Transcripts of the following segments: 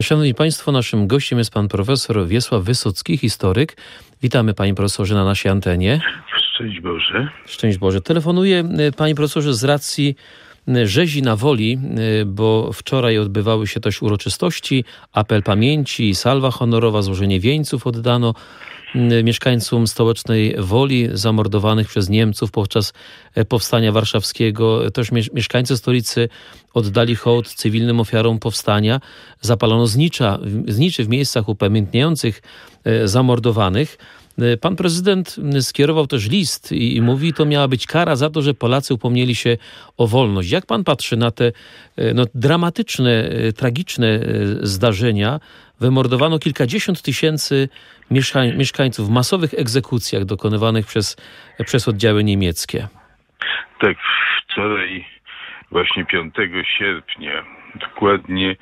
Szanowni Państwo, naszym gościem jest pan profesor Wiesław Wysocki, historyk. Witamy, panie profesorze, na naszej antenie. Szczęść Boże. Szczęść Boże. Telefonuję, panie profesorze, z racji rzezi na Woli, bo wczoraj odbywały się też uroczystości, apel pamięci, salwa honorowa, złożenie wieńców oddano mieszkańcom stołecznej Woli zamordowanych przez Niemców podczas powstania warszawskiego. Też mieszkańcy stolicy oddali hołd cywilnym ofiarom powstania. Zapalono zniczy w miejscach upamiętniających zamordowanych. Pan prezydent skierował też list i mówi, to miała być kara za to, że Polacy upomnieli się o wolność. Jak pan patrzy na te dramatyczne, tragiczne zdarzenia? Wymordowano kilkadziesiąt tysięcy mieszkańców w masowych egzekucjach dokonywanych przez oddziały niemieckie. Tak, wczoraj, właśnie 5 sierpnia, dokładnie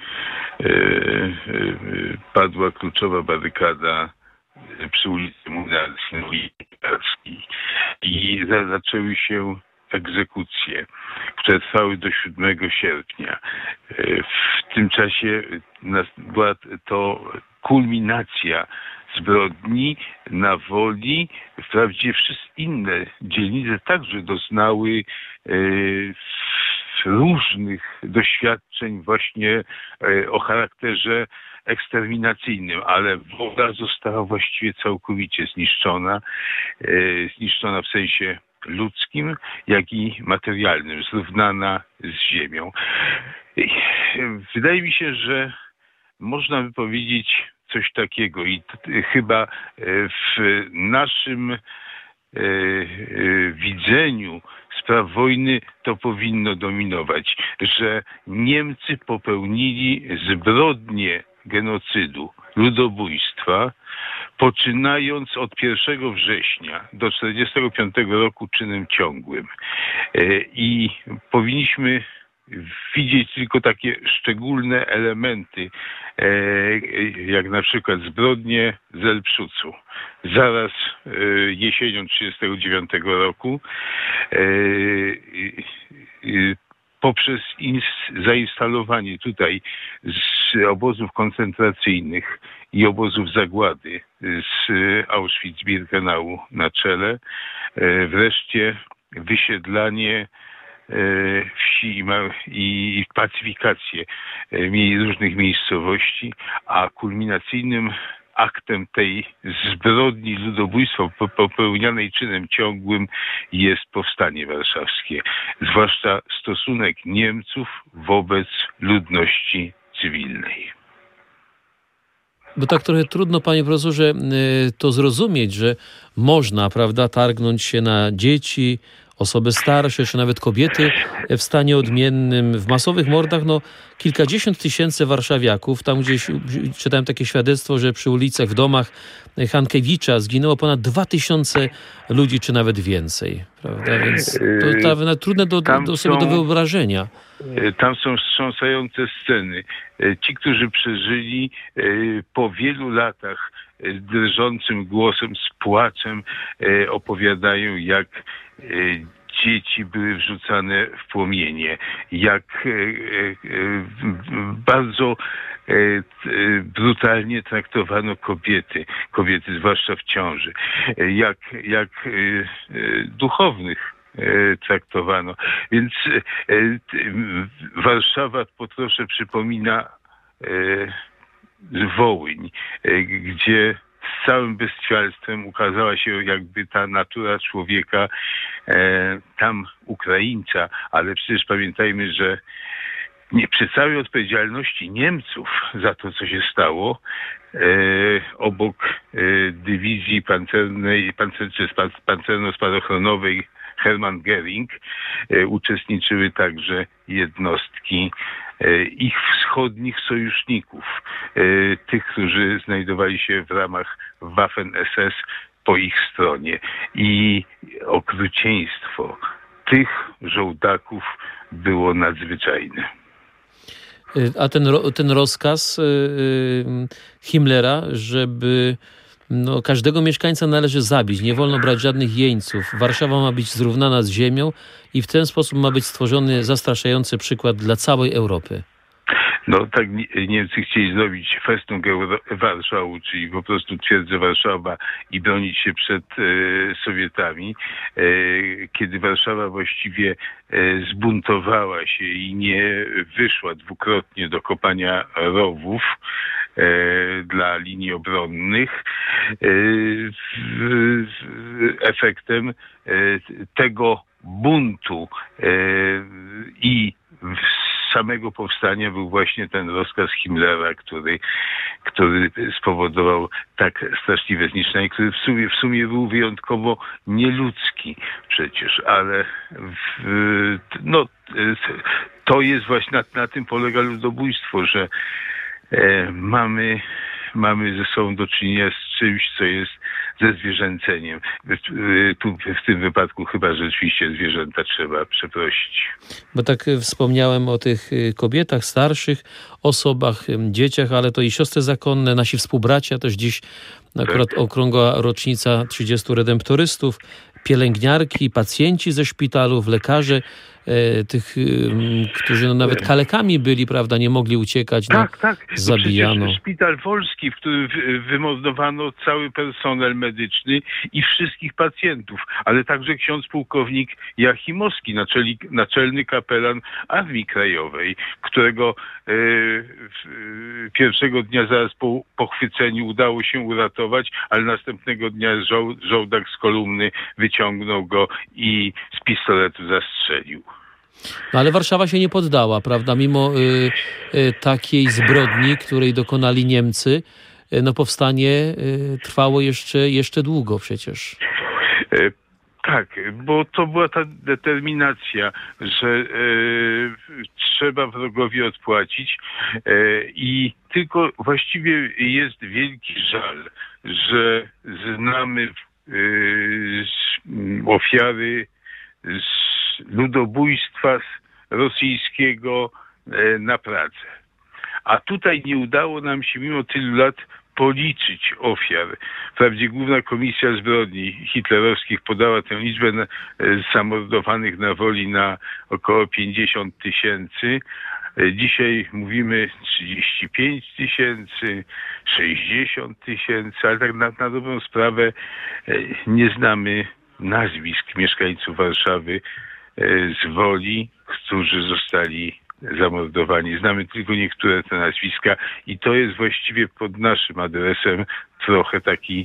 padła kluczowa barykada przy ulicy Młynarskiej i zaczęły się egzekucje, które trwały do 7 sierpnia. W tym czasie była to kulminacja zbrodni na Woli. Wprawdzie wszystkie inne dzielnice także doznały różnych doświadczeń właśnie o charakterze eksterminacyjnym, ale Wola została właściwie całkowicie zniszczona. Zniszczona w sensie ludzkim, jak i materialnym, zrównana z ziemią. Wydaje mi się, że można by powiedzieć coś takiego i chyba w naszym widzeniu spraw wojny to powinno dominować, że Niemcy popełnili zbrodnię genocydu, ludobójstwa, poczynając od 1 września do 1945 roku czynem ciągłym. I powinniśmy widzieć tylko takie szczególne elementy, jak na przykład zbrodnie z Elbszucu. Zaraz jesienią 1939 roku poprzez zainstalowanie tutaj z obozów koncentracyjnych i obozów zagłady z Auschwitz-Birkenau na czele, wreszcie wysiedlanie wsi i pacyfikację różnych miejscowości, a kulminacyjnym aktem tej zbrodni ludobójstwa popełnianej czynem ciągłym jest powstanie warszawskie, zwłaszcza stosunek Niemców wobec ludności cywilnej. Bo tak trochę trudno, panie profesorze, to zrozumieć, że można, prawda, targnąć się na dzieci, osoby starsze, czy nawet kobiety w stanie odmiennym. W masowych mordach kilkadziesiąt tysięcy warszawiaków. Tam gdzieś czytałem takie świadectwo, że przy ulicach, w domach Hankiewicza zginęło ponad 2000 ludzi, czy nawet więcej. Prawda? Więc to nawet trudne do wyobrażenia. Tam są wstrząsające sceny. Ci, którzy przeżyli po wielu latach drżącym głosem, z płaczem opowiadają, jak dzieci były wrzucane w płomienie, jak bardzo brutalnie traktowano kobiety zwłaszcza w ciąży, jak duchownych traktowano. Więc Warszawa po trosze przypomina Wołyń, gdzie z całym bestialstwem ukazała się jakby ta natura człowieka, tam Ukraińca, ale przecież pamiętajmy, że przy całej odpowiedzialności Niemców za to, co się stało, obok dywizji pancernej, pancerno-spadochronowej Hermann Göring uczestniczyły także jednostki ich wschodnich sojuszników, tych, którzy znajdowali się w ramach Waffen-SS po ich stronie. I okrucieństwo tych żołdaków było nadzwyczajne. A ten rozkaz Himmlera, żeby każdego mieszkańca należy zabić, nie wolno brać żadnych jeńców. Warszawa ma być zrównana z ziemią i w ten sposób ma być stworzony zastraszający przykład dla całej Europy. No tak Niemcy chcieli zrobić Festung Warszału, czyli po prostu twierdzę Warszawa i bronić się przed Sowietami. Kiedy Warszawa właściwie zbuntowała się i nie wyszła dwukrotnie do kopania rowów dla linii obronnych, efektem tego buntu i samego powstania był właśnie ten rozkaz Himmlera, który spowodował tak straszliwe zniszczenie, który w sumie był wyjątkowo nieludzki przecież, ale to jest właśnie na tym polega ludobójstwo, że mamy ze sobą do czynienia z czymś, co jest ze zwierzęceniem. Tu w tym wypadku chyba rzeczywiście zwierzęta trzeba przeprosić. Bo tak wspomniałem o tych kobietach, starszych osobach, dzieciach, ale to i siostry zakonne, nasi współbracia, też dziś akurat okrągła rocznica 30 redemptorystów, pielęgniarki, pacjenci ze szpitalów, lekarze, tych, którzy nawet kalekami byli, prawda, nie mogli uciekać, zabijano. Przecież szpital Wolski, w którym wymordowano cały personel medyczny i wszystkich pacjentów, ale także ksiądz pułkownik Jachimowski, naczelny kapelan Armii Krajowej, którego pierwszego dnia zaraz po pochwyceniu udało się uratować, ale następnego dnia żołdak z kolumny wyciągnął go i z pistoletu zastrzelił. No ale Warszawa się nie poddała, prawda? Mimo takiej zbrodni, której dokonali Niemcy, no powstanie trwało jeszcze długo przecież. Tak, bo to była ta determinacja, że trzeba wrogowi odpłacić i tylko właściwie jest wielki żal, że znamy ofiary ludobójstwa rosyjskiego na Pradze. A tutaj nie udało nam się mimo tylu lat policzyć ofiar. Wprawdzie Główna Komisja Zbrodni hitlerowskich podała tę liczbę zamordowanych na Woli na około 50 000. Dzisiaj mówimy 35 000, 60 000, ale tak na dobrą sprawę nie znamy nazwisk mieszkańców Warszawy z Woli, którzy zostali zamordowani. Znamy tylko niektóre te nazwiska i to jest właściwie pod naszym adresem trochę taki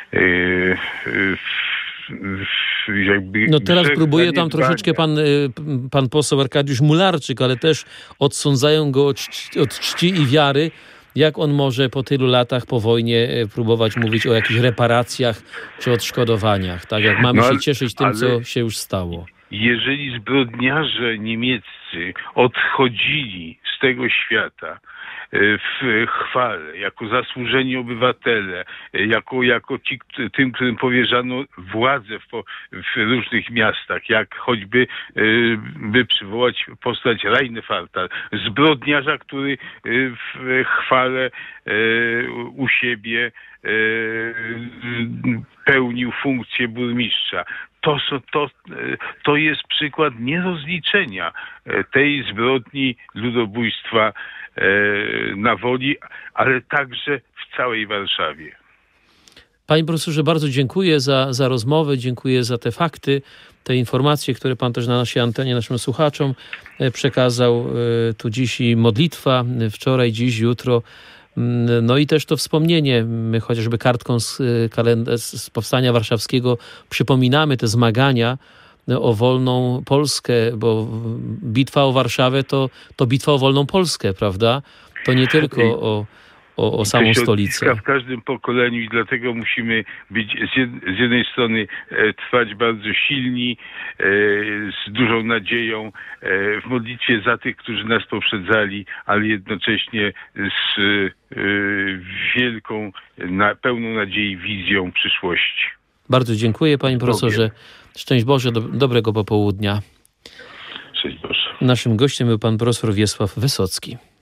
jakby... No teraz próbuje tam troszeczkę pan poseł Arkadiusz Mularczyk, ale też odsądzają go od czci i wiary. Jak on może po tylu latach po wojnie próbować mówić o jakichś reparacjach czy odszkodowaniach? Tak jak mamy się cieszyć tym, co się już stało. Jeżeli zbrodniarze niemieccy odchodzili z tego świata w chwale, jako zasłużeni obywatele, jako tym, którym powierzano władzę w różnych miastach, jak choćby by przywołać postać Reinfeldta, zbrodniarza, który w chwale u siebie pełnił funkcję burmistrza. To jest przykład nierozliczenia tej zbrodni ludobójstwa na Woli, ale także w całej Warszawie. Panie profesorze, bardzo dziękuję za rozmowę, dziękuję za te fakty, te informacje, które pan też na naszej antenie naszym słuchaczom przekazał. Tu dziś i modlitwa, wczoraj, dziś, jutro. No i też to wspomnienie, my chociażby kartką z Powstania Warszawskiego przypominamy te zmagania o wolną Polskę, bo bitwa o Warszawę to bitwa o wolną Polskę, prawda? To nie tylko o samą stolicę. W każdym pokoleniu i dlatego musimy być z jednej strony trwać bardzo silni, z dużą nadzieją w modlitwie za tych, którzy nas poprzedzali, ale jednocześnie z wielką, pełną nadziei wizją przyszłości. Bardzo dziękuję, panie profesorze. Szczęść Boże, dobrego popołudnia. Szczęść Boże. Naszym gościem był pan profesor Wiesław Wysocki.